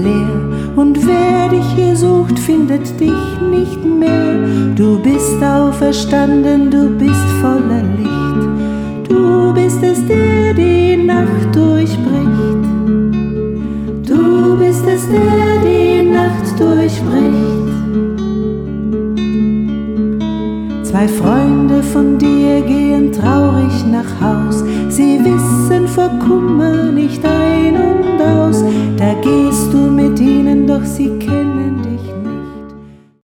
leer, und wer dich hier sucht, findet dich nicht mehr. Du bist auferstanden, du bist voller Licht, du bist es, der die Nacht durchbricht. Du bist es, der die Nacht durchbricht. Zwei Freunde von dir gehen traurig nach Haus, sie wissen vor Kummer nicht ein und aus. Da gehst du mit ihnen, doch sie